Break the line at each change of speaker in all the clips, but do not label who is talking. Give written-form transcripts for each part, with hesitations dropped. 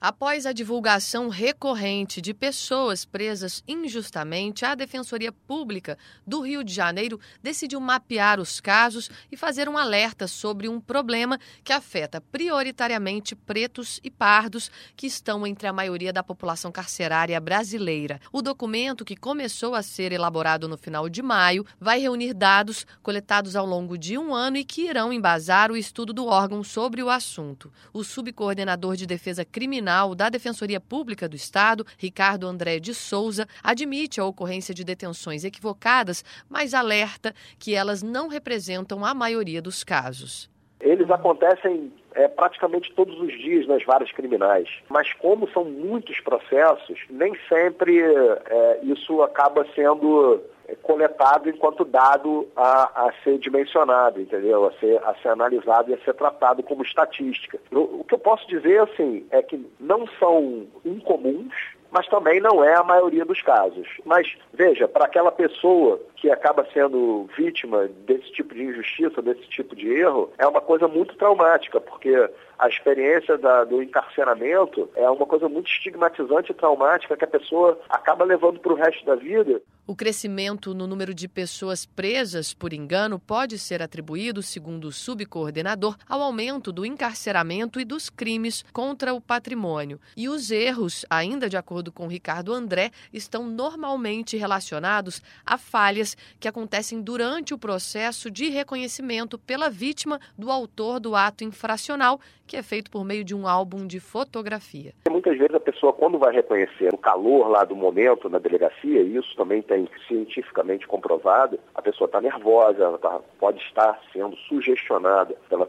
Após a divulgação recorrente de pessoas presas injustamente, a Defensoria Pública do Rio de Janeiro decidiu mapear os casos e fazer um alerta sobre um problema que afeta prioritariamente pretos e pardos, que estão entre a maioria da população carcerária brasileira. O documento, que começou a ser elaborado no final de maio, vai reunir dados coletados ao longo de um ano e que irão embasar o estudo do órgão sobre o assunto. O subcoordenador de Defesa Criminal da Defensoria Pública do Estado, Ricardo André de Souza, admite a ocorrência de detenções equivocadas, mas alerta que elas não representam a maioria dos casos.
Eles acontecem praticamente todos os dias nas varas criminais, mas como são muitos processos, nem sempre isso acaba sendo coletado enquanto dado a ser dimensionado, entendeu? A ser analisado e a ser tratado como estatística. O que eu posso dizer, assim, é que não são incomuns, mas também não é a maioria dos casos. Mas, veja, para aquela pessoa que acaba sendo vítima desse tipo de injustiça, desse tipo de erro, é uma coisa muito traumática, porque a experiência do encarceramento é uma coisa muito estigmatizante e traumática que a pessoa acaba levando para o resto da vida.
O crescimento no número de pessoas presas por engano pode ser atribuído, segundo o subcoordenador, ao aumento do encarceramento e dos crimes contra o patrimônio. E os erros, ainda de acordo com Ricardo André, estão normalmente relacionados a falhas que acontecem durante o processo de reconhecimento pela vítima do autor do ato infracional, que é feito por meio de um álbum de fotografia.
Muitas vezes a pessoa, quando vai reconhecer o calor lá do momento na delegacia, e isso também tem cientificamente comprovado, a pessoa está nervosa, ela pode estar sendo sugestionada pelos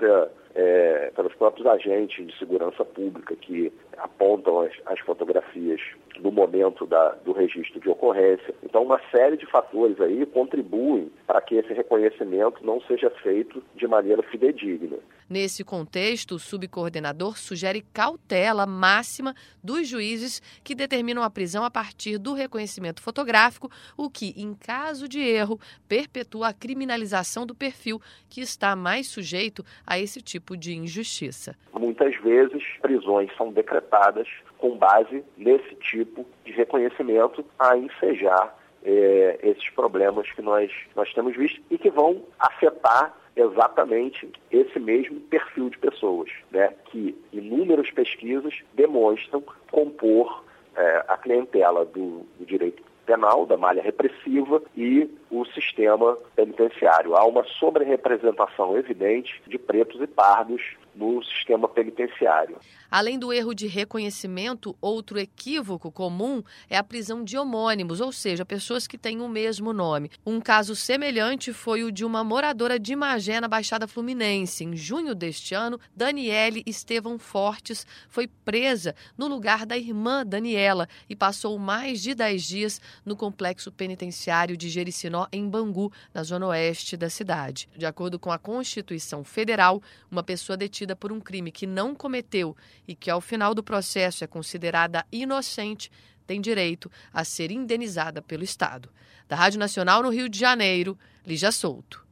próprios agentes de segurança pública que apontam as fotografias no momento do registro de ocorrência. Então, uma série de fatores aí contribuem para que esse reconhecimento não seja feito de maneira fidedigna.
Nesse contexto, o subcoordenador sugere cautela máxima dos juízes que determinam a prisão a partir do reconhecimento fotográfico, o que, em caso de erro, perpetua a criminalização do perfil que está mais sujeito a esse tipo de injustiça.
Muitas vezes, prisões são decretadas com base nesse tipo de reconhecimento a ensejar esses problemas que nós temos visto e que vão afetar exatamente esse mesmo perfil de pessoas, né, que inúmeras pesquisas demonstram compor a clientela do direito penal, da malha repressiva e o sistema penitenciário. Há uma sobre-representação evidente de pretos e pardos no sistema penitenciário.
Além do erro de reconhecimento, outro equívoco comum é a prisão de homônimos, ou seja, pessoas que têm o mesmo nome. Um caso semelhante foi o de uma moradora de Magé, na Baixada Fluminense. Em junho deste ano, Daniele Estevão Fortes foi presa no lugar da irmã Daniela e passou mais de 10 dias no complexo penitenciário de Jericinó, em Bangu, na zona oeste da cidade. De acordo com a Constituição Federal, uma pessoa detida por um crime que não cometeu e que ao final do processo é considerada inocente, tem direito a ser indenizada pelo Estado. Da Rádio Nacional no Rio de Janeiro, Lígia Souto.